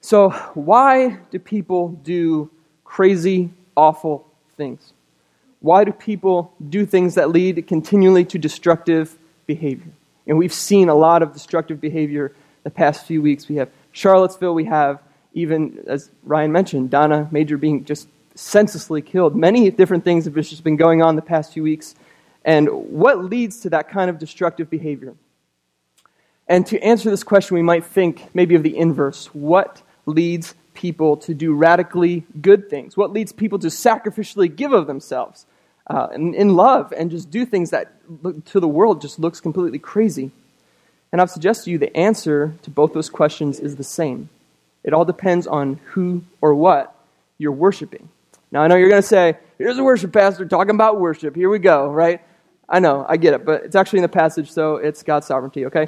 So why do people do crazy, awful things? Why do people do things that lead continually to destructive behavior? And we've seen a lot of destructive behavior the past few weeks. We have Charlottesville, we have even, as Ryan mentioned, Donna Major being just senselessly killed. Many different things have just been going on the past few weeks. And what leads to that kind of destructive behavior? And to answer this question, we might think maybe of the inverse. What leads people to do radically good things? What leads people to sacrificially give of themselves in love and just do things that to the world just looks completely crazy? And I've suggested to you the answer to both those questions is the same. It all depends on who or what you're worshiping. Now, I know you're going to say, here's a worship pastor talking about worship. Here we go, right? I know, I get it, but it's actually in the passage, so it's God's sovereignty, okay?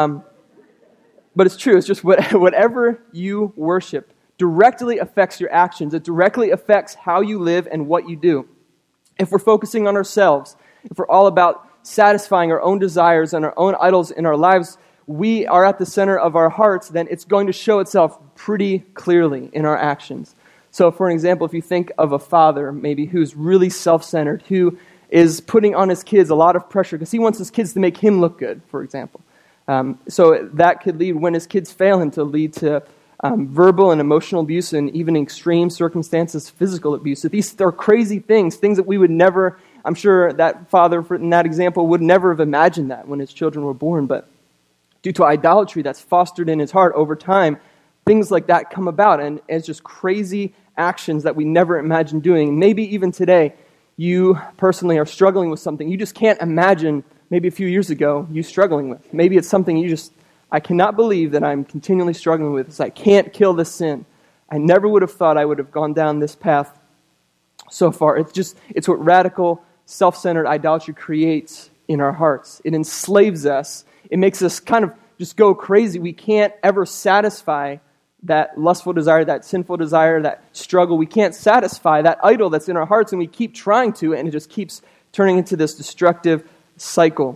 But it's true. It's just whatever you worship directly affects your actions. It directly affects how you live and what you do. If we're focusing on ourselves, if we're all about satisfying our own desires and our own idols in our lives, we are at the center of our hearts, then it's going to show itself pretty clearly in our actions. So for an example, if you think of a father maybe who's really self-centered, who is putting on his kids a lot of pressure because he wants his kids to make him look good, for example. So that could lead, when his kids fail him, to lead to verbal and emotional abuse and even in extreme circumstances, physical abuse. So these are crazy things that we would never, I'm sure that father in that example would never have imagined that when his children were born. But due to idolatry that's fostered in his heart over time, things like that come about. And it's just crazy actions that we never imagined doing. Maybe even today, you personally are struggling with something you just can't imagine maybe a few years ago you struggling with. Maybe it's something I cannot believe that I'm continually struggling with. It's I can't kill this sin. I never would have thought I would have gone down this path so far. It's what radical, self-centered idolatry creates in our hearts. It enslaves us. It makes us kind of just go crazy. We can't ever satisfy that lustful desire, that sinful desire, that struggle. We can't satisfy that idol that's in our hearts, and we keep trying to, and it just keeps turning into this destructive cycle.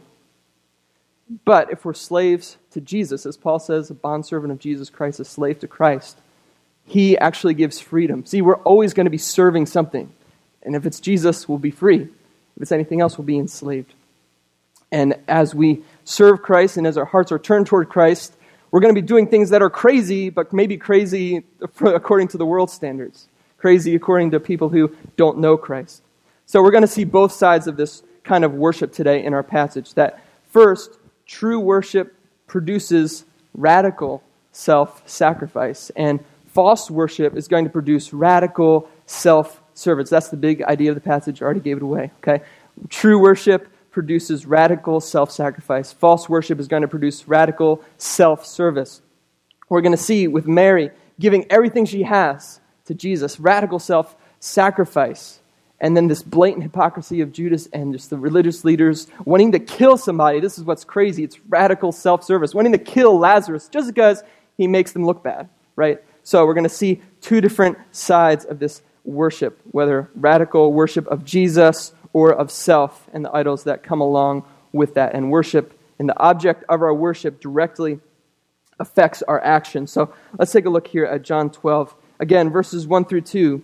But if we're slaves to Jesus, as Paul says, a bondservant of Jesus Christ, a slave to Christ, he actually gives freedom. See, we're always going to be serving something. And if it's Jesus, we'll be free. If it's anything else, we'll be enslaved. And as we serve Christ and as our hearts are turned toward Christ, we're going to be doing things that are crazy, but maybe crazy according to the world's standards. Crazy according to people who don't know Christ. So we're going to see both sides of this kind of worship today in our passage. That first, true worship produces radical self-sacrifice. And false worship is going to produce radical self-service. That's the big idea of the passage. I already gave it away. Okay? True worship produces radical self-sacrifice. False worship is going to produce radical self-service. We're going to see with Mary giving everything she has to Jesus, radical self-sacrifice. And then this blatant hypocrisy of Judas and just the religious leaders wanting to kill somebody. This is what's crazy. It's radical self-service. Wanting to kill Lazarus just because he makes them look bad, right? So we're going to see two different sides of this worship, whether radical worship of Jesus or of self and the idols that come along with that. And worship and the object of our worship directly affects our action. So let's take a look here at John 12. Again, verses 1 through 2.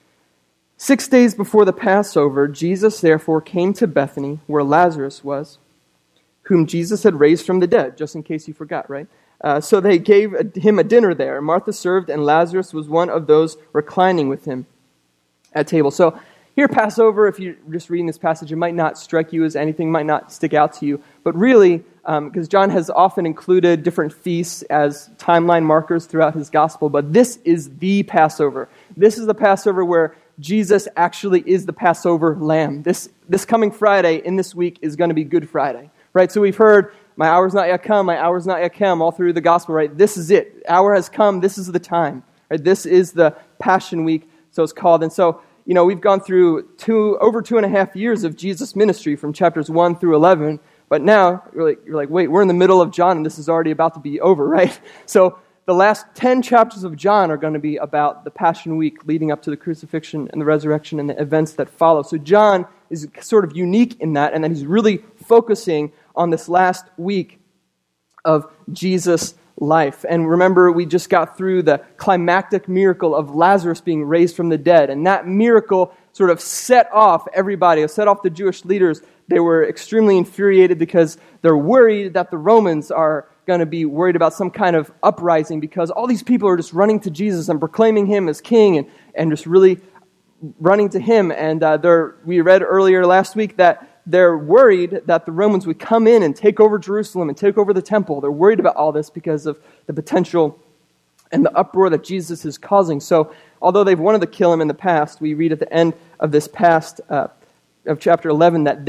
6 days before the Passover, Jesus therefore came to Bethany, where Lazarus was, whom Jesus had raised from the dead, just in case you forgot, right? So they gave him a dinner there. Martha served, and Lazarus was one of those reclining with him at table. So here, Passover, if you're just reading this passage, it might not strike you as anything, might not stick out to you. But really, because John has often included different feasts as timeline markers throughout his gospel, but this is the Passover. This is the Passover where Jesus actually is the Passover lamb. This coming Friday in this week is going to be Good Friday, right? So we've heard, my hour's not yet come, my hour's not yet come, all through the gospel, right? This is it. Hour has come, this is the time, right? This is the Passion Week, so it's called. And so, we've gone through over 2.5 years of Jesus' ministry from chapters 1 through 11, but now you're like, wait, we're in the middle of John and this is already about to be over, right? So the last 10 chapters of John are going to be about the Passion Week leading up to the crucifixion and the resurrection and the events that follow. So John is sort of unique in that he's really focusing on this last week of Jesus' life. And remember, we just got through the climactic miracle of Lazarus being raised from the dead. And that miracle sort of set off everybody, set off the Jewish leaders. They were extremely infuriated because they're worried that the Romans are going to be worried about some kind of uprising because all these people are just running to Jesus and proclaiming him as king and just really running to him. And we read earlier last week that they're worried that the Romans would come in and take over Jerusalem and take over the temple. They're worried about all this because of the potential and the uproar that Jesus is causing. So although they've wanted to kill him in the past, we read at the end of this past of chapter 11 that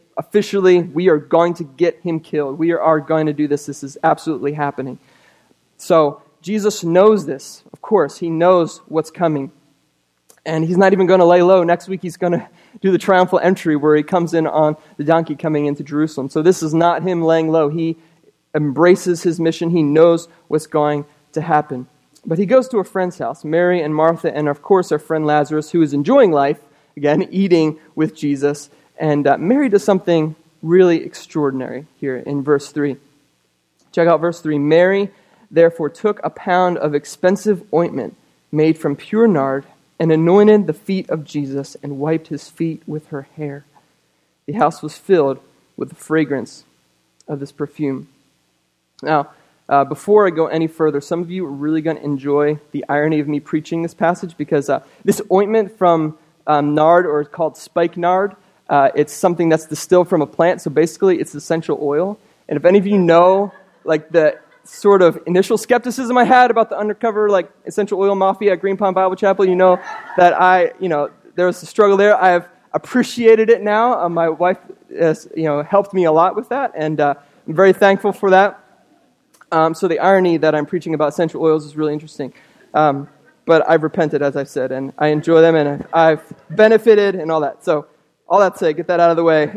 we are going to get him killed. We are going to do this. This is absolutely happening. So Jesus knows this. Of course, he knows what's coming. And he's not even going to lay low. Next week, he's going to do the triumphal entry where he comes in on the donkey coming into Jerusalem. So this is not him laying low. He embraces his mission. He knows what's going to happen. But he goes to a friend's house, Mary and Martha, and of course our friend Lazarus, who is enjoying life, again, eating with Jesus. And Mary does something really extraordinary here in verse 3. Check out verse 3. Mary, therefore, took a pound of expensive ointment made from pure nard and anointed the feet of Jesus and wiped his feet with her hair. The house was filled with the fragrance of this perfume. Now, before I go any further, some of you are really going to enjoy the irony of me preaching this passage because this ointment from nard, or it's called spikenard, it's something that's distilled from a plant, so basically it's essential oil. And if any of you know like the sort of initial skepticism I had about the undercover like essential oil mafia at Green Pond Bible Chapel, you know that there was a struggle there. I have appreciated it now. My wife has helped me a lot with that, and I'm very thankful for that. So the irony that I'm preaching about essential oils is really interesting. But I've repented, as I've said, and I enjoy them, and I've benefited and all that. So all that said, get that out of the way.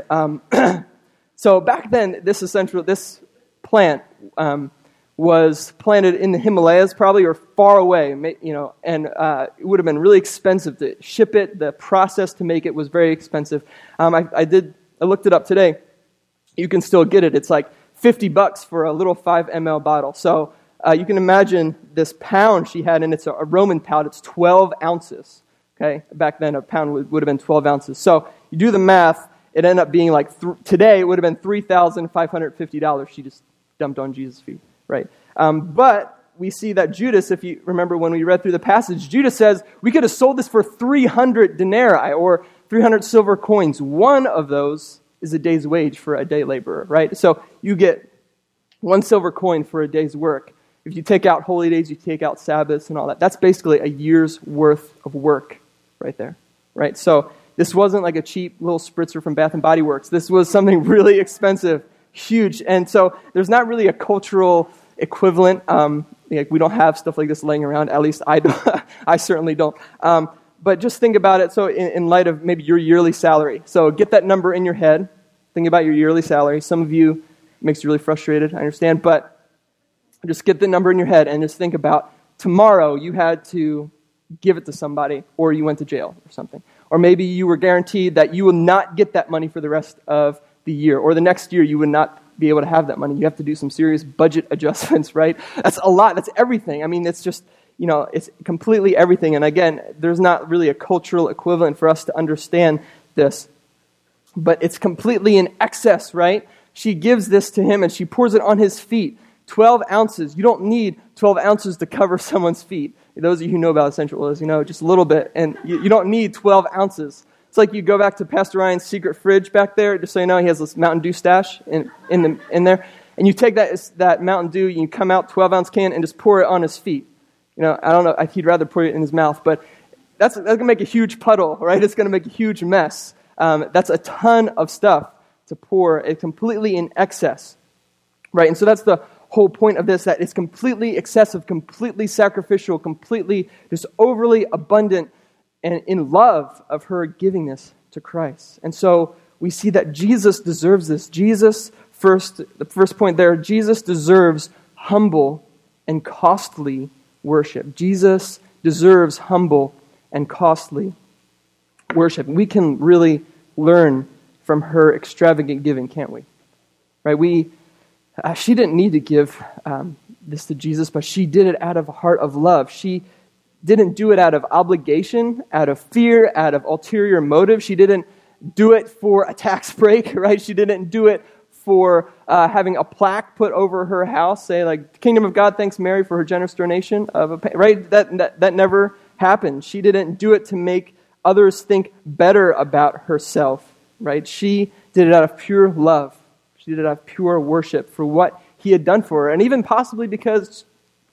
So back then, this plant was planted in the Himalayas, probably, or far away, and it would have been really expensive to ship it. The process to make it was very expensive. I looked it up today. You can still get it. It's like $50 for a little 5 ml bottle. So you can imagine this pound she had, and it's a Roman pound. It's 12 ounces. Okay, back then a pound would have been 12 ounces. So you do the math. It ended up being like today it would have been $3,550. She just dumped on Jesus' feet. Right, but we see that Judas, if you remember when we read through the passage, Judas says, we could have sold this for 300 denarii, or 300 silver coins. One of those is a day's wage for a day laborer, right? So you get 1 silver coin for a day's work. If you take out holy days, you take out Sabbaths and all that. That's basically a year's worth of work right there, right? So this wasn't like a cheap little spritzer from Bath & Body Works. This was something really expensive, huge. And so there's not really a cultural equivalent. We don't have stuff like this laying around. At least I don't. I certainly don't. But just think about it. So in light of maybe your yearly salary. So get that number in your head. Think about your yearly salary. Some of you, it makes you really frustrated, I understand. But just get the number in your head and just think about tomorrow you had to give it to somebody, or you went to jail or something. Or maybe you were guaranteed that you will not get that money for the rest of the year. Or the next year you would not be able to have that money. You have to do some serious budget adjustments, right? That's a lot. That's everything. I mean, it's just, it's completely everything. And again, there's not really a cultural equivalent for us to understand this. But it's completely in excess, right? She gives this to him and she pours it on his feet. 12 ounces. You don't need 12 ounces to cover someone's feet. Those of you who know about essential oils, just a little bit. And you don't need 12 ounces. It's like you go back to Pastor Ryan's secret fridge back there, just so you know, he has this Mountain Dew stash in there. And you take that Mountain Dew, you come out 12-ounce can and just pour it on his feet. I don't know, he'd rather put it in his mouth, but that's going to make a huge puddle, right? It's going to make a huge mess. That's a ton of stuff to pour. It's completely in excess, right? And so that's the whole point of this, that it's completely excessive, completely sacrificial, completely just overly abundant, and in love of her giving this to Christ. And so we see that Jesus deserves this. The first point there, Jesus deserves humble and costly worship. Jesus deserves humble and costly worship. We can really learn from her extravagant giving, can't we? Right? She didn't need to give this to Jesus, but she did it out of a heart of love. She didn't do it out of obligation, out of fear, out of ulterior motive. She didn't do it for a tax break, right? She didn't do it for having a plaque put over her house, say like, "Kingdom of God thanks Mary for her generous donation of a," right? That never happened. She didn't do it to make others think better about herself, right? She did it out of pure love. She did it out of pure worship for what he had done for her, and even possibly because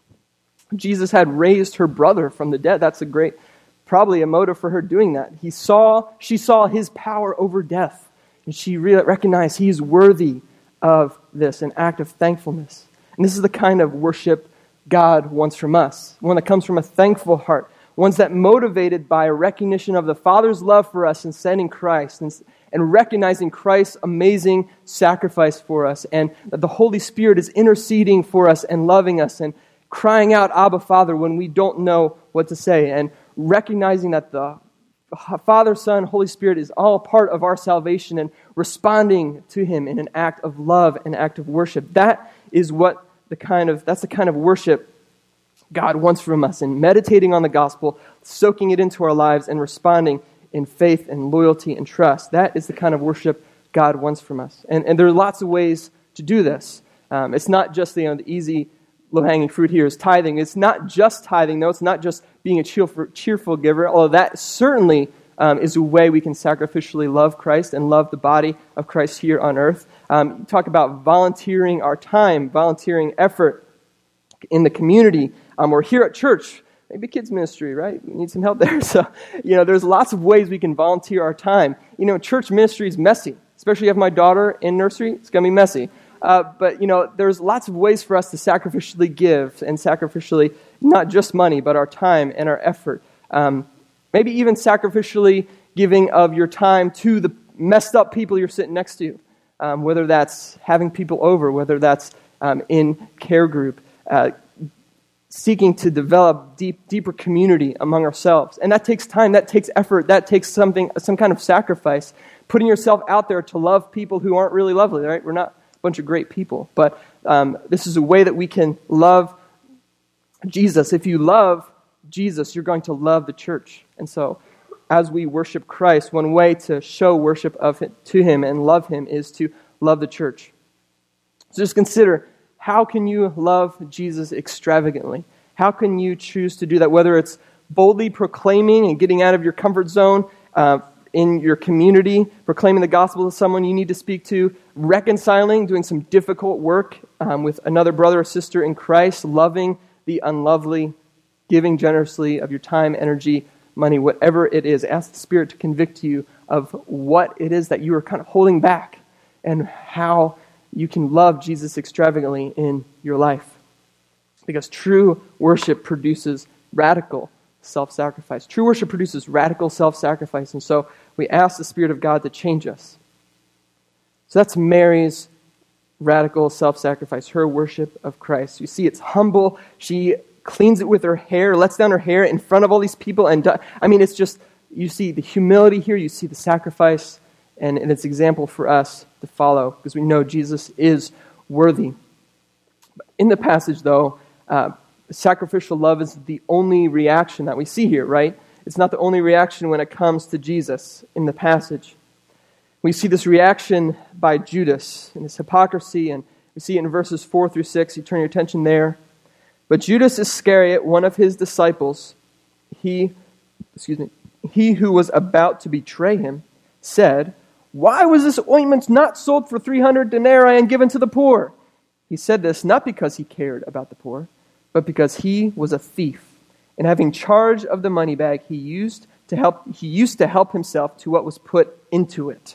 Jesus had raised her brother from the dead. That's probably a motive for her doing that. She saw his power over death, and she recognized he's worthy of this, an act of thankfulness. And this is the kind of worship God wants from us, one that comes from a thankful heart, ones that motivated by a recognition of the Father's love for us in sending Christ, and recognizing Christ's amazing sacrifice for us, and that the Holy Spirit is interceding for us and loving us and crying out, "Abba, Father," when we don't know what to say, and recognizing that the Father, Son, Holy Spirit is all part of our salvation, and responding to him in an act of love, an act of worship. That's the kind of worship God wants from us, and meditating on the gospel, soaking it into our lives, and responding in faith and loyalty and trust. That is the kind of worship God wants from us. And there are lots of ways to do this. It's not just the easy low-hanging fruit here is tithing. It's not just tithing, though. It's not just being a cheerful giver, although that certainly is a way we can sacrificially love Christ and love the body of Christ here on earth. Talk about volunteering our time, volunteering effort in the community, or here at church. Maybe kids ministry, right? We need some help there. So, there's lots of ways we can volunteer our time. Church ministry is messy, especially if you have my daughter in nursery. It's going to be messy. But there's lots of ways for us to sacrificially give, and sacrificially, not just money, but our time and our effort. Maybe even sacrificially giving of your time to the messed up people you're sitting next to, whether that's having people over, whether that's in care group, seeking to develop deeper community among ourselves. And that takes time, that takes effort, that takes some kind of sacrifice. Putting yourself out there to love people who aren't really lovely, right? We're not a bunch of great people. But this is a way that we can love Jesus. If you love Jesus, you're going to love the church. And so as we worship Christ, one way to show worship to him and love him is to love the church. So just consider, how can you love Jesus extravagantly? How can you choose to do that? Whether it's boldly proclaiming and getting out of your comfort zone in your community, proclaiming the gospel to someone you need to speak to, reconciling, doing some difficult work with another brother or sister in Christ, loving the unlovely, giving generously of your time, energy, money, whatever it is. Ask the Spirit to convict you of what it is that you are kind of holding back and how you can love Jesus extravagantly in your life. Because true worship produces radical self-sacrifice. True worship produces radical self-sacrifice. And so we ask the Spirit of God to change us. So that's Mary's radical self-sacrifice, her worship of Christ. You see, it's humble. She cleans it with her hair, lets down her hair in front of all these people. And it's just, you see the humility here, you see the sacrifice, and it's an example for us to follow, because we know Jesus is worthy. In the passage, though, sacrificial love is the only reaction that we see here, right? It's not the only reaction when it comes to Jesus in the passage. We see this reaction by Judas and his hypocrisy, and we see it in verses 4 through 6. You turn your attention there. But Judas Iscariot, one of his disciples, he who was about to betray him, said, "Why was this ointment not sold for 300 denarii and given to the poor?" He said this not because he cared about the poor, but because he was a thief, and having charge of the money bag, he used to help himself to what was put into it.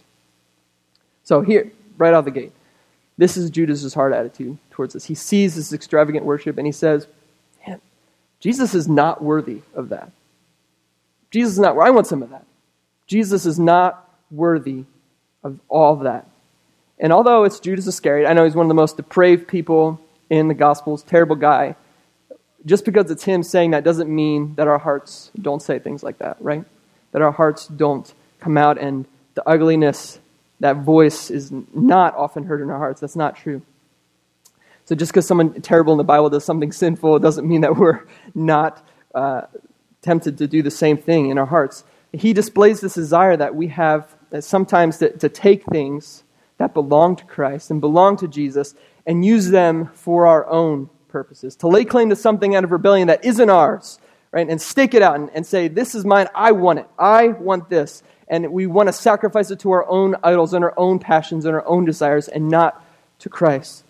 So here, right out of the gate, this is Judas' heart attitude towards this. He sees this extravagant worship and he says, "Man, Jesus is not worthy of that. Jesus is not, I want some of that. Jesus is not worthy of all of that." And although it's Judas Iscariot, I know he's one of the most depraved people in the Gospels, terrible guy. Just because it's him saying that doesn't mean that our hearts don't say things like that, right? That our hearts don't come out, and the ugliness, that voice is not often heard in our hearts. That's not true. So So just because someone terrible in the Bible does something sinful, it doesn't mean that we're not tempted to do the same thing in our hearts. He displays this desire that we have sometimes to take things that belong to Christ and belong to Jesus and use them for our own purposes, to lay claim to something out of rebellion that isn't ours, right? And stake it out and say, this is mine, I want it, I want this. And we want to sacrifice it to our own idols and our own passions and our own desires and not to Christ.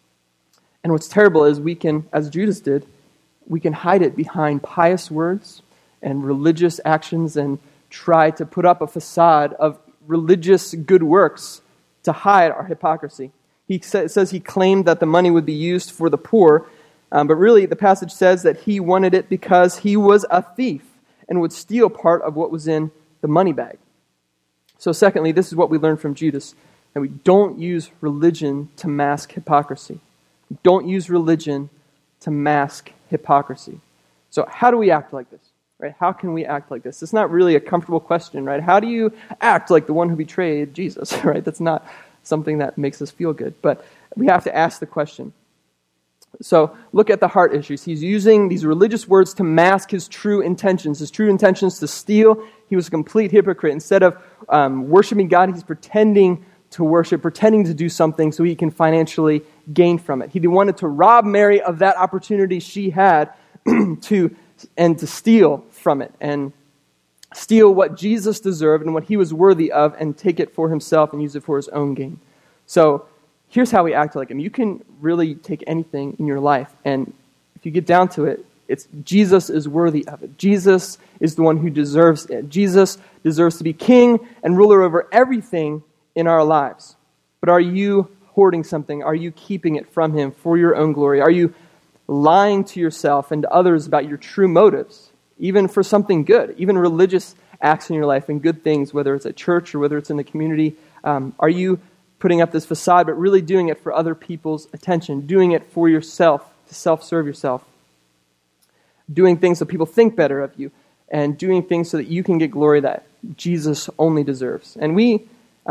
And what's terrible is we can, as Judas did, we can hide it behind pious words and religious actions and try to put up a facade of religious good works to hide our hypocrisy. He says he claimed that the money would be used for the poor, but really the passage says that he wanted it because he was a thief and would steal part of what was in the money bag. So secondly, this is what we learn from Judas, that we don't use religion to mask hypocrisy. We don't use religion to mask hypocrisy. So how do we act like this? Right? How can we act like this? It's not really a comfortable question, right? How do you act like the one who betrayed Jesus, right? That's not something that makes us feel good. But we have to ask the question. So look at the heart issues. He's using these religious words to mask his true intentions. His true intentions to steal. He was a complete hypocrite. Instead of worshiping God, he's pretending to worship, pretending to do something so he can financially gain from it. He wanted to rob Mary of that opportunity she had to steal from it and steal what Jesus deserved and what he was worthy of and take it for himself and use it for his own gain. So here's how we act like him. You can really take anything in your life, and if you get down to it, it's Jesus is worthy of it. Jesus is the one who deserves it. Jesus deserves to be king and ruler over everything in our lives. But are you hoarding something? Are you keeping it from him for your own glory? Are you lying to yourself and to others about your true motives, even for something good, even religious acts in your life and good things, whether it's at church or whether it's in the community? Are you putting up this facade but really doing it for other people's attention, doing it for yourself, to self-serve yourself, doing things so people think better of you, and doing things so that you can get glory that Jesus only deserves? And we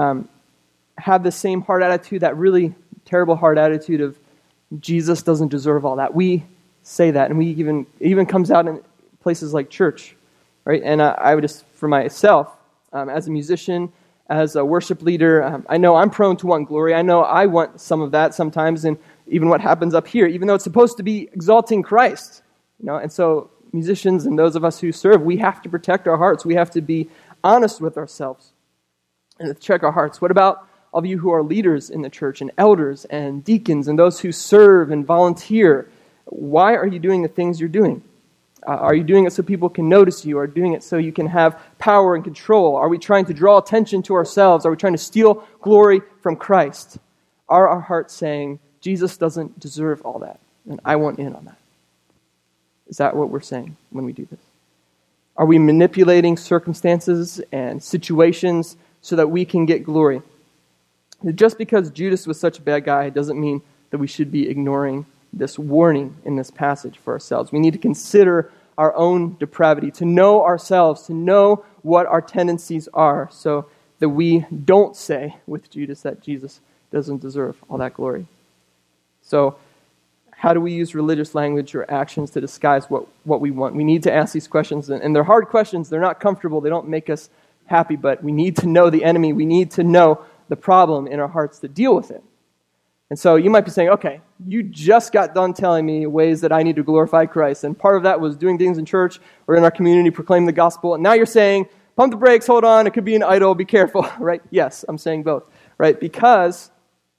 have the same heart attitude, that really terrible heart attitude of Jesus doesn't deserve all that. We say that, and it even comes out in places like church, right? And I would just, for myself, as a musician, as a worship leader, I know I'm prone to want glory. I know I want some of that sometimes, and even what happens up here, even though it's supposed to be exalting Christ, And so musicians and those of us who serve, we have to protect our hearts. We have to be honest with ourselves and check our hearts. What about all of you who are leaders in the church and elders and deacons and those who serve and volunteer? Why are you doing the things you're doing? Are you doing it so people can notice you? Are you doing it so you can have power and control? Are we trying to draw attention to ourselves? Are we trying to steal glory from Christ? Are our hearts saying, Jesus doesn't deserve all that, and I want in on that? Is that what we're saying when we do this? Are we manipulating circumstances and situations so that we can get glory? Just because Judas was such a bad guy doesn't mean that we should be ignoring this warning in this passage for ourselves. We need to consider our own depravity, to know ourselves, to know what our tendencies are, so that we don't say with Judas that Jesus doesn't deserve all that glory. So, how do we use religious language or actions to disguise what we want? We need to ask these questions, and they're hard questions. They're not comfortable. They don't make us happy, but we need to know the enemy. We need to know the problem in our hearts to deal with it. And so you might be saying, okay, you just got done telling me ways that I need to glorify Christ, and part of that was doing things in church or in our community, proclaiming the gospel, and now you're saying, pump the brakes, hold on, it could be an idol, be careful, right? Yes, I'm saying both, right? Because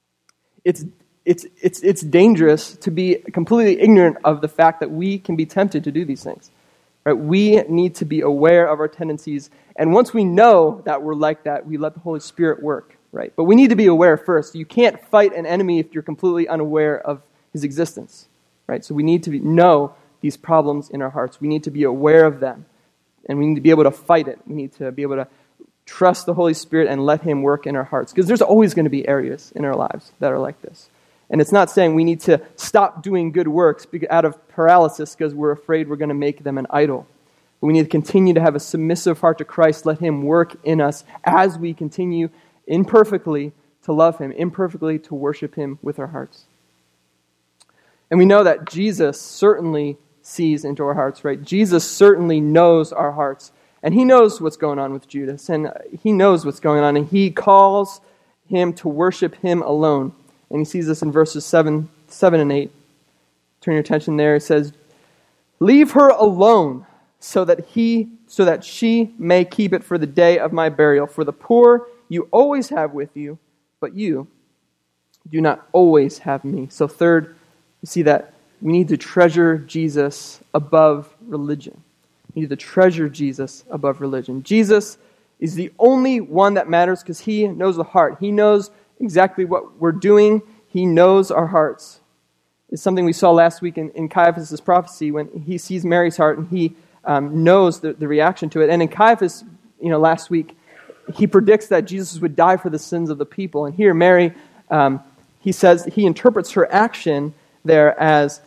it's dangerous to be completely ignorant of the fact that we can be tempted to do these things, right? We need to be aware of our tendencies, and once we know that we're like that, we let the Holy Spirit work. Right, but we need to be aware first. You can't fight an enemy if you're completely unaware of his existence. Right, so we need to know these problems in our hearts. We need to be aware of them, and we need to be able to fight it. We need to be able to trust the Holy Spirit and let him work in our hearts, because there's always going to be areas in our lives that are like this. And it's not saying we need to stop doing good works out of paralysis because we're afraid we're going to make them an idol. But we need to continue to have a submissive heart to Christ, let him work in us as we continue imperfectly to love him, imperfectly to worship him with our hearts. And we know that Jesus certainly sees into our hearts, right? Jesus certainly knows our hearts. And he knows what's going on with Judas. And he knows what's going on. And he calls him to worship him alone. And he sees this in verses 7 and 8. Turn your attention there. It says, "Leave her alone so that she may keep it for the day of my burial. For the poor you always have with you, but you do not always have me." So third, you see that we need to treasure Jesus above religion. We need to treasure Jesus above religion. Jesus is the only one that matters because he knows the heart. He knows exactly what we're doing. He knows our hearts. It's something we saw last week in Caiaphas' prophecy when he sees Mary's heart and he knows the reaction to it. And in Caiaphas, last week, he predicts that Jesus would die for the sins of the people. And here, Mary, he interprets her action there as,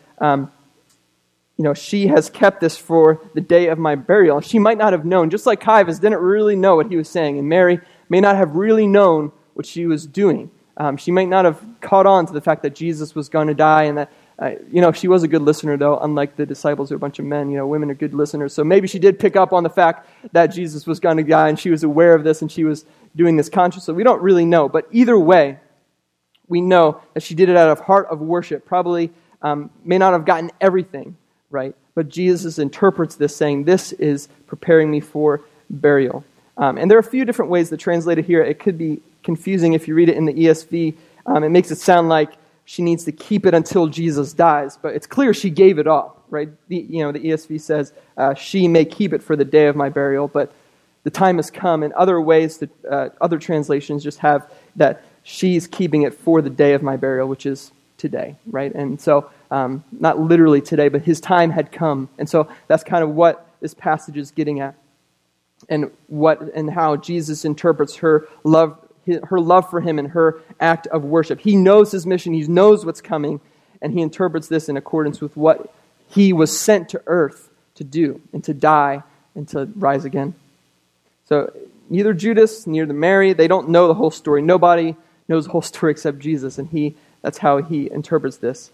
she has kept this for the day of my burial. She might not have known, just like Caiaphas didn't really know what he was saying. And Mary may not have really known what she was doing. She might not have caught on to the fact that Jesus was going to die and that, she was a good listener, though, unlike the disciples who are a bunch of men. Women are good listeners. So maybe she did pick up on the fact that Jesus was going to die and she was aware of this and she was doing this consciously. We don't really know. But either way, we know that she did it out of heart of worship. Probably may not have gotten everything right. But Jesus interprets this saying, this is preparing me for burial. And there are a few different ways that translate it here. It could be confusing if you read it in the ESV. It makes it sound like she needs to keep it until Jesus dies, but it's clear she gave it all, right? The ESV says she may keep it for the day of my burial, but the time has come. And other ways, other translations just have that she's keeping it for the day of my burial, which is today, right? And so not literally today, but his time had come, and so that's kind of what this passage is getting at, and how Jesus interprets her love for him and her act of worship. He knows his mission. He knows what's coming. And he interprets this in accordance with what he was sent to earth to do and to die and to rise again. So neither Judas, neither Mary, they don't know the whole story. Nobody knows the whole story except Jesus. And that's how he interprets this.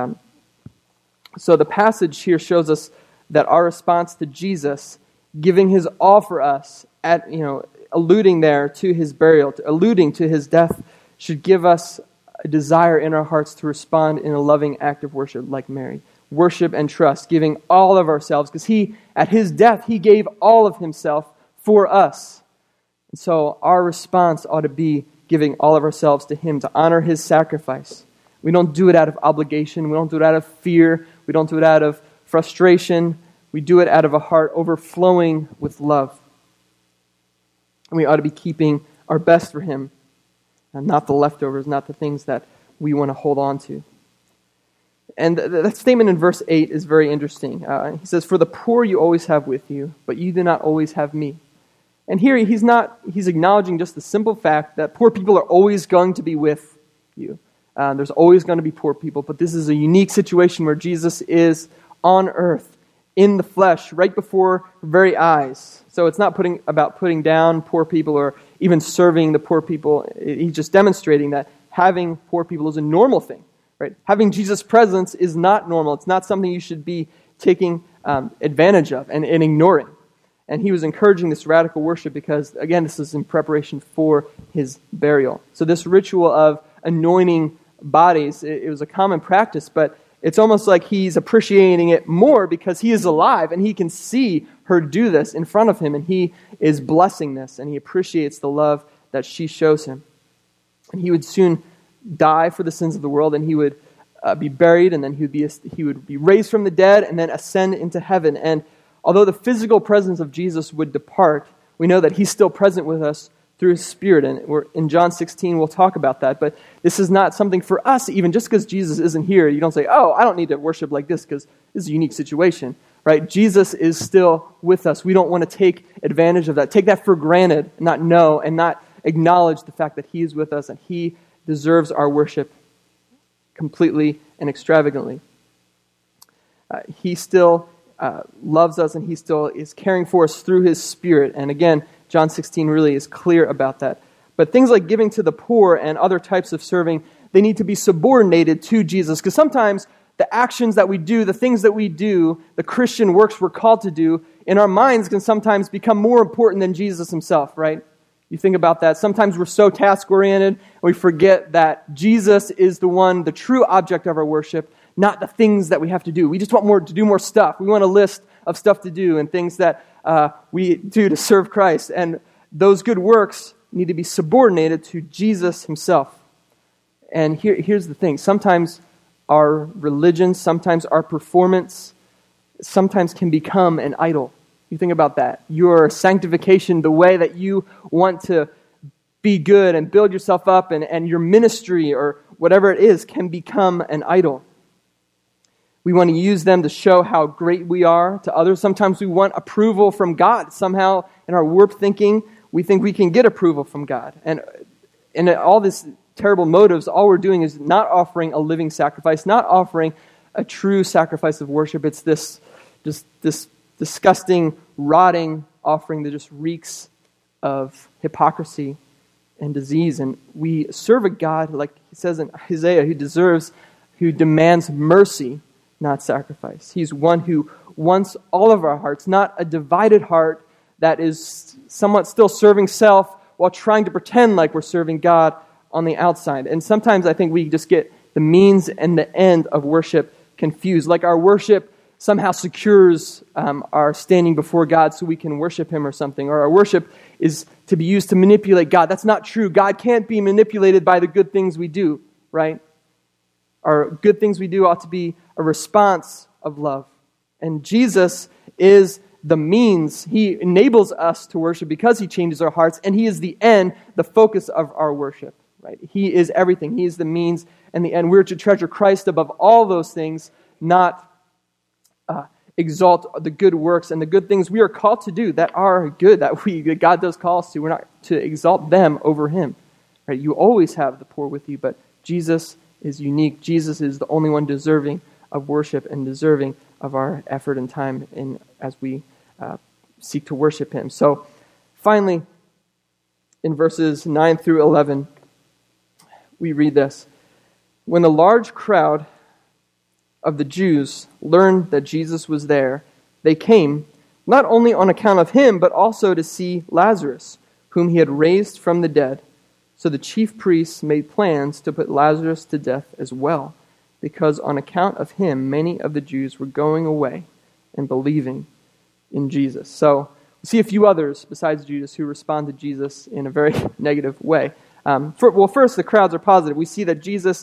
So the passage here shows us that our response to Jesus, giving his all for us, alluding there to his burial, alluding to his death, should give us a desire in our hearts to respond in a loving act of worship like Mary. Worship and trust, giving all of ourselves, because at his death, he gave all of himself for us. And so our response ought to be giving all of ourselves to him to honor his sacrifice. We don't do it out of obligation. We don't do it out of fear. We don't do it out of frustration. We do it out of a heart overflowing with love. And we ought to be keeping our best for him, and not the leftovers, not the things that we want to hold on to. And that statement in verse 8 is very interesting. He says, "For the poor you always have with you, but you do not always have me." And here he's acknowledging just the simple fact that poor people are always going to be with you. There's always going to be poor people, but this is a unique situation where Jesus is on earth, in the flesh, right before her very eyes. So it's not about putting down poor people or even serving the poor people. He's just demonstrating that having poor people is a normal thing, right? Having Jesus' presence is not normal. It's not something you should be taking advantage of and ignoring. And he was encouraging this radical worship because, again, this is in preparation for his burial. So this ritual of anointing bodies, it was a common practice, but it's almost like he's appreciating it more because he is alive and he can see her do this in front of him, and he is blessing this, and he appreciates the love that she shows him. And he would soon die for the sins of the world, and he would be buried, and then he would be raised from the dead and then ascend into heaven. And although the physical presence of Jesus would depart, we know that he's still present with us through his Spirit. And in John 16, we'll talk about that. But this is not something for us, even just because Jesus isn't here. You don't say, oh, I don't need to worship like this because this is a unique situation, right? Jesus is still with us. We don't want to take advantage of that. Take that for granted, not know, and not acknowledge the fact that he is with us and he deserves our worship completely and extravagantly. He still loves us, and he still is caring for us through his Spirit. And again, John 16 really is clear about that. But things like giving to the poor and other types of serving, they need to be subordinated to Jesus, because sometimes the actions that we do, the things that we do, the Christian works we're called to do, in our minds can sometimes become more important than Jesus himself, right? You think about that. Sometimes we're so task-oriented, and we forget that Jesus is the one, the true object of our worship, not the things that we have to do. We just want to do more stuff. We want a list of stuff to do and things that we do to serve Christ. And those good works need to be subordinated to Jesus himself. And here's the thing. Sometimes our religion, sometimes our performance, sometimes can become an idol. You think about that. Your sanctification, the way that you want to be good and build yourself up, and your ministry or whatever it is can become an idol. We want to use them to show how great we are to others. Sometimes we want approval from God. Somehow in our warped thinking, we think we can get approval from God. And all these terrible motives, all we're doing is not offering a living sacrifice, not offering a true sacrifice of worship. It's this disgusting, rotting offering that just reeks of hypocrisy and disease. And we serve a God, like he says in Isaiah, who demands mercy, not sacrifice. He's one who wants all of our hearts, not a divided heart that is somewhat still serving self while trying to pretend like we're serving God on the outside. And sometimes I think we just get the means and the end of worship confused. Like our worship somehow secures our standing before God so we can worship him or something. Or our worship is to be used to manipulate God. That's not true. God can't be manipulated by the good things we do, right? Our good things we do ought to be a response of love. And Jesus is the means. He enables us to worship because he changes our hearts, and he is the end, the focus of our worship. Right? He is everything. He is the means and the end. We're to treasure Christ above all those things, not exalt the good works and the good things we are called to do that are good, that God does call us to. We're not to exalt them over him. Right? You always have the poor with you, but Jesus is unique. Jesus is the only one deserving of worship and deserving of our effort and time as we seek to worship him. So finally, in verses 9 through 11, we read this. When the large crowd of the Jews learned that Jesus was there, they came, not only on account of him, but also to see Lazarus, whom he had raised from the dead. So the chief priests made plans to put Lazarus to death as well, because on account of him, many of the Jews were going away and believing in Jesus. So we see a few others besides Judas who respond to Jesus in a very negative way. First, the crowds are positive. We see that Jesus,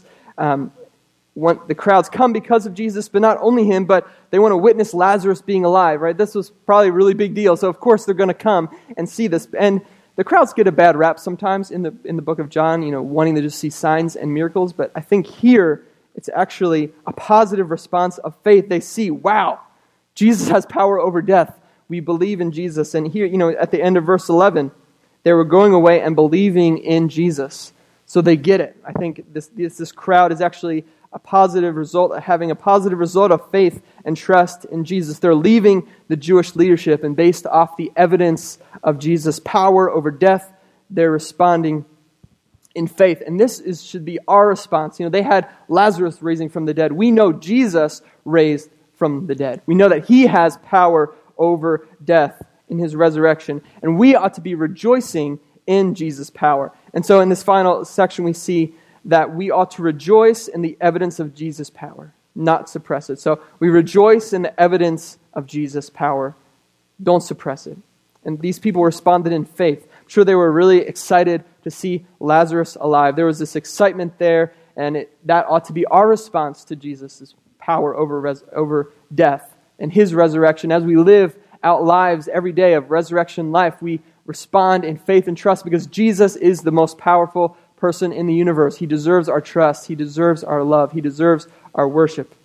the crowds come because of Jesus, but not only him, but they want to witness Lazarus being alive, right? This was probably a really big deal, so of course they're going to come and see this. And the crowds get a bad rap sometimes in the book of John, wanting to just see signs and miracles, but I think here it's actually a positive response of faith. They see, wow, Jesus has power over death. We believe in Jesus. And here, at the end of verse 11, they were going away and believing in Jesus. So they get it. I think this crowd is actually a positive result, having a positive result of faith and trust in Jesus. They're leaving the Jewish leadership, and based off the evidence of Jesus' power over death, they're responding in faith. And this should be our response. They had Lazarus raising from the dead. We know Jesus raised from the dead. We know that he has power over death in his resurrection. And we ought to be rejoicing in Jesus' power. And so in this final section, we see that we ought to rejoice in the evidence of Jesus' power, not suppress it. So we rejoice in the evidence of Jesus' power. Don't suppress it. And these people responded in faith. I'm sure they were really excited to see Lazarus alive. There was this excitement there, and that ought to be our response to Jesus' power over death and his resurrection. As we live out lives every day of resurrection life, we respond in faith and trust because Jesus is the most powerful person in the universe. He deserves our trust. He deserves our love. He deserves our worship.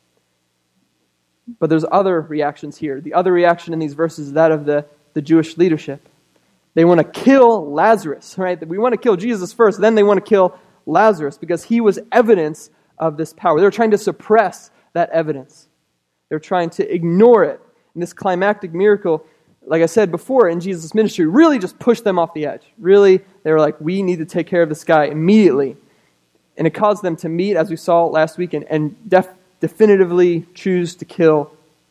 But there's other reactions here. The other reaction in these verses is that of the Jewish leadership. They want to kill Lazarus, right? We want to kill Jesus first, then they want to kill Lazarus because he was evidence of this power. They're trying to suppress that evidence. They're trying to ignore it. And this climactic miracle, like I said before, in Jesus' ministry, really just pushed them off the edge. Really, they were like, we need to take care of this guy immediately. And it caused them to meet, as we saw last week, and definitively choose to kill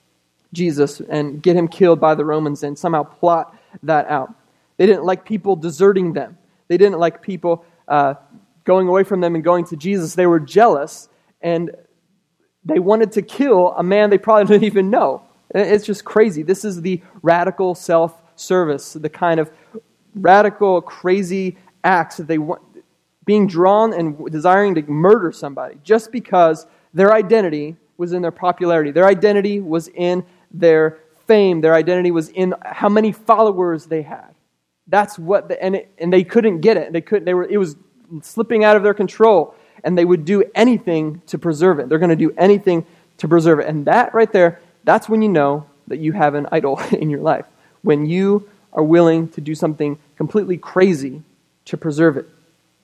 Jesus and get him killed by the Romans and somehow plot that out. They didn't like people deserting them. They didn't like people going away from them and going to Jesus. They were jealous, and they wanted to kill a man they probably didn't even know. It's just crazy. This is the radical self-service, the kind of radical, crazy acts that they want, being drawn and desiring to murder somebody just because their identity was in their popularity. Their identity was in their fame. Their identity was in how many followers they had. That's what, and they couldn't get it. It was slipping out of their control, and they would do anything to preserve it. They're going to do anything to preserve it. And that right there, that's when you know that you have an idol in your life. When you are willing to do something completely crazy to preserve it.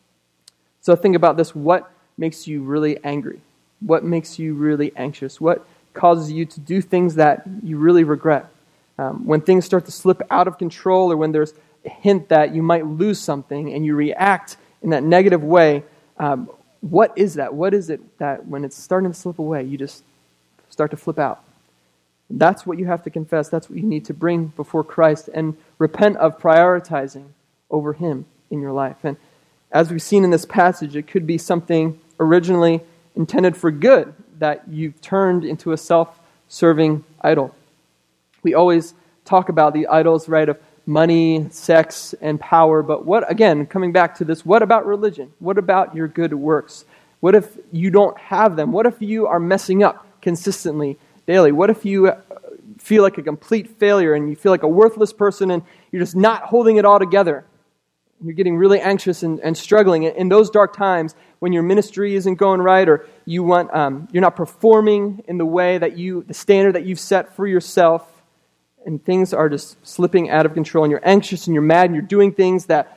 So think about this. What makes you really angry? What makes you really anxious? What causes you to do things that you really regret? When things start to slip out of control, or when there's a hint that you might lose something and you react in that negative way, what is that? What is it that when it's starting to slip away, you just start to flip out? That's what you have to confess. That's what you need to bring before Christ and repent of prioritizing over Him in your life. And as we've seen in this passage, it could be something originally intended for good that you've turned into a self-serving idol. We always talk about the idols, right, of money, sex, and power. But what, again, coming back to this, what about religion? What about your good works? What if you don't have them? What if you are messing up consistently, daily? What if you feel like a complete failure and you feel like a worthless person and you're just not holding it all together? You're getting really anxious and struggling. In those dark times, when your ministry isn't going right, or you're not performing in the way that the standard that you've set for yourself, and things are just slipping out of control, and you're anxious and you're mad and you're doing things that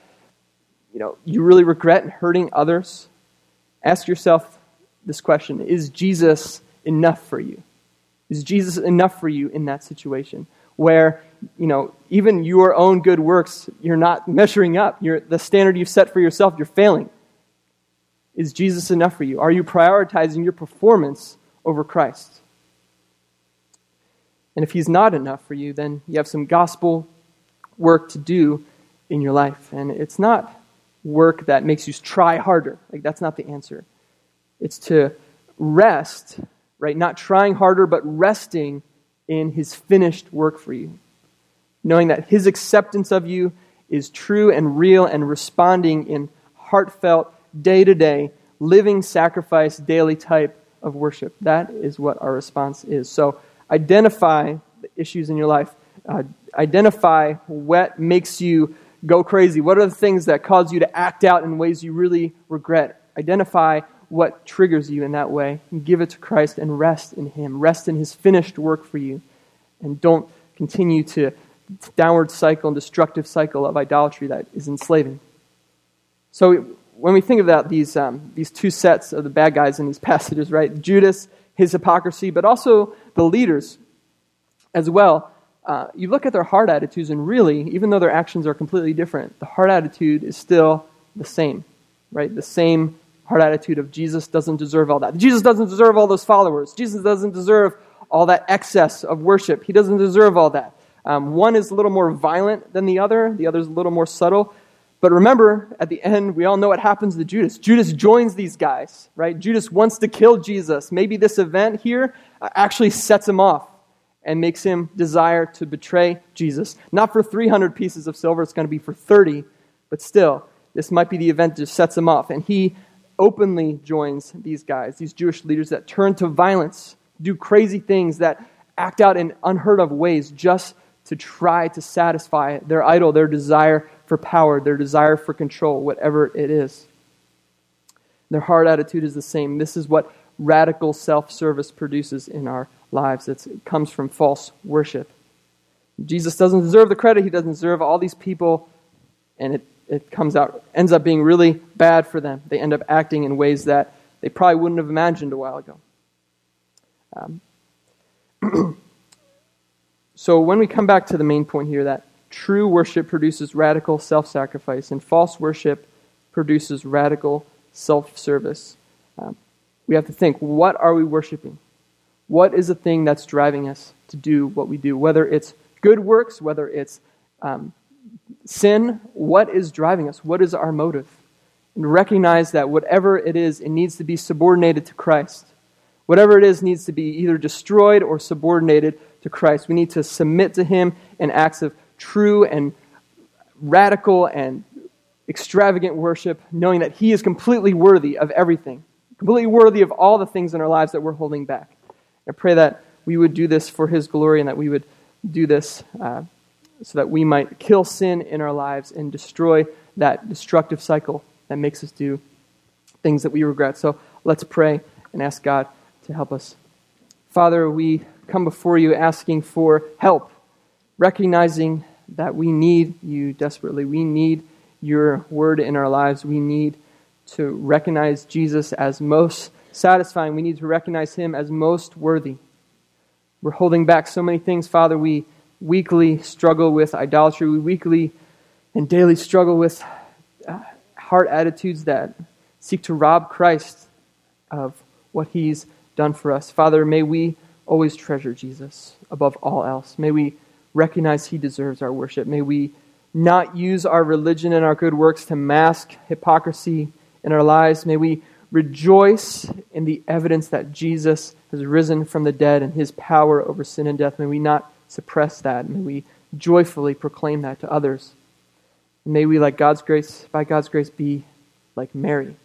you really regret and hurting others, ask yourself this question: is Jesus enough for you? Is Jesus enough for you in that situation where even your own good works, you're not measuring up? The standard you've set for yourself, you're failing. Is Jesus enough for you? Are you prioritizing your performance over Christ? And if He's not enough for you, then you have some gospel work to do in your life. And it's not work that makes you try harder. That's not the answer. It's to rest, right? Not trying harder, but resting in His finished work for you. Knowing that His acceptance of you is true and real, and responding in heartfelt, day-to-day, living sacrifice, daily type of worship. That is what our response is. So identify the issues in your life. Identify what makes you go crazy. What are the things that cause you to act out in ways you really regret? Identify what triggers you in that way, and give it to Christ and rest in Him. Rest in His finished work for you. And don't continue to downward cycle and destructive cycle of idolatry that is enslaving. So when we think about these two sets of the bad guys in these passages, right? Judas, his hypocrisy, but also the leaders as well. You look at their heart attitudes, and really, even though their actions are completely different, the heart attitude is still the same, right? The same heart attitude of Jesus doesn't deserve all that. Jesus doesn't deserve all those followers. Jesus doesn't deserve all that excess of worship. He doesn't deserve all that. One is a little more violent than the other. The other is a little more subtle. But remember, at the end, we all know what happens to Judas. Judas joins these guys, right? Judas wants to kill Jesus. Maybe this event here actually sets him off and makes him desire to betray Jesus. Not for 300 pieces of silver, it's going to be for 30. But still, this might be the event that just sets him off. And he openly joins these guys, these Jewish leaders that turn to violence, do crazy things, that act out in unheard of ways just to try to satisfy their idol, their desire for power, their desire for control, whatever it is. Their heart attitude is the same. This is what radical self-service produces in our lives. It comes from false worship. Jesus doesn't deserve the credit. He doesn't deserve all these people, and it ends up being really bad for them. They end up acting in ways that they probably wouldn't have imagined a while ago. So when we come back to the main point here, that true worship produces radical self-sacrifice, and false worship produces radical self-service, we have to think, what are we worshiping? What is the thing that's driving us to do what we do? Whether it's good works, whether it's sin, what is driving us? What is our motive? And recognize that whatever it is, it needs to be subordinated to Christ. Whatever it is needs to be either destroyed or subordinated to Christ. We need to submit to Him in acts of true and radical and extravagant worship, knowing that He is completely worthy of everything, completely worthy of all the things in our lives that we're holding back. I pray that we would do this for His glory and that we would do this so that we might kill sin in our lives and destroy that destructive cycle that makes us do things that we regret. So let's pray and ask God to help us. Father, we come before you asking for help, recognizing that we need you desperately. We need your word in our lives. We need to recognize Jesus as most satisfying. We need to recognize Him as most worthy. We're holding back so many things, Father. We weekly struggle with idolatry. We weekly and daily struggle with heart attitudes that seek to rob Christ of what He's done for us. Father, may we always treasure Jesus above all else. May we recognize He deserves our worship. May we not use our religion and our good works to mask hypocrisy in our lives. May we rejoice in the evidence that Jesus has risen from the dead and His power over sin and death. May we not suppress that. May we joyfully proclaim that to others. May we, by God's grace, be like Mary,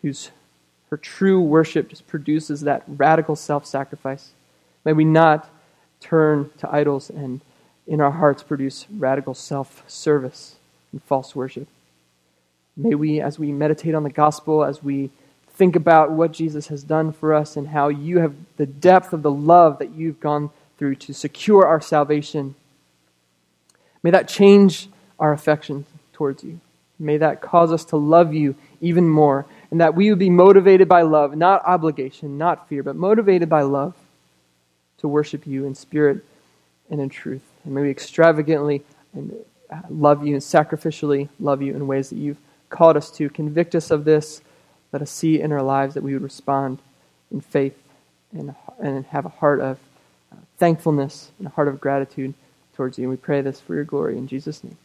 her true worship just produces that radical self-sacrifice. May we not turn to idols and in our hearts produce radical self-service and false worship. May we, as we meditate on the gospel, as we think about what Jesus has done for us and how you have the depth of the love that you've gone through to secure our salvation, may that change our affection towards you. May that cause us to love you even more, and that we would be motivated by love, not obligation, not fear, but motivated by love to worship you in spirit and in truth. And may we extravagantly love you and sacrificially love you in ways that you've called us to. Convict us of this. Let us see in our lives that we would respond in faith and have a heart of thankfulness and a heart of gratitude towards you. And we pray this for your glory in Jesus' name.